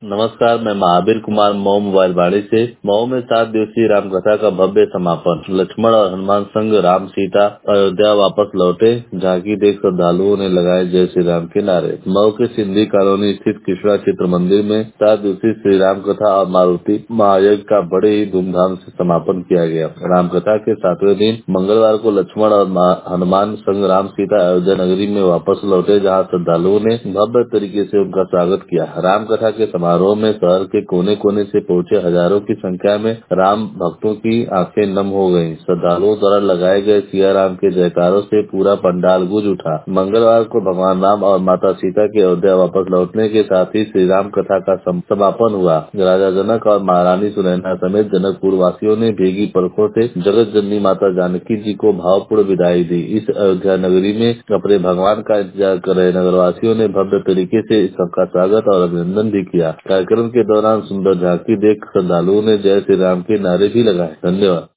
नमस्कार, मैं महावीर कुमार मऊ मोबाइल वाणी से। मऊ में 7 दिवसीय राम कथा का भव्य समापन। लक्ष्मण और हनुमान संग राम सीता अयोध्या वापस लौटे। झांकी देख श्रद्धालुओं ने लगाए जय श्री राम के नारे। मऊ के सिंधी कॉलोनी स्थित कृष्णा चित्र मंदिर में 7 दिवसीय श्री राम कथा और मारुति महायज्ञ का बड़े ही धूमधाम से समापन किया गया। राम कथा के 7वें दिन मंगलवार को लक्ष्मण और हनुमान संग राम सीता अयोध्या नगरी में वापस लौटे, जहाँ श्रद्धालुओं ने भव्य तरीके से उनका स्वागत किया। राम कथा के समारोह में शहर के कोने कोने से पहुंचे हजारों की संख्या में राम भक्तों की आंखें नम हो गईं। श्रद्धालुओं द्वारा लगाए गए सिया राम के जयकारों से पूरा पंडाल गूंज उठा। मंगलवार को भगवान राम और माता सीता के अयोध्या वापस लौटने के साथ ही श्री राम कथा का समापन हुआ। राजा जनक और महारानी सुनैना समेत जनकपुर वासियों ने भीगी पलकों से जगत जननी माता जानकी जी को भावपूर्ण विदाई दी। इस अयोध्या नगरी में अपने भगवान का इंतजार कर रहे नगरवासियों ने भव्य तरीके से सबका स्वागत और अभिनंदन भी किया। कार्यक्रम के दौरान सुंदर झांकी देख श्रद्धालुओं ने जय श्री राम के नारे भी लगाए। धन्यवाद।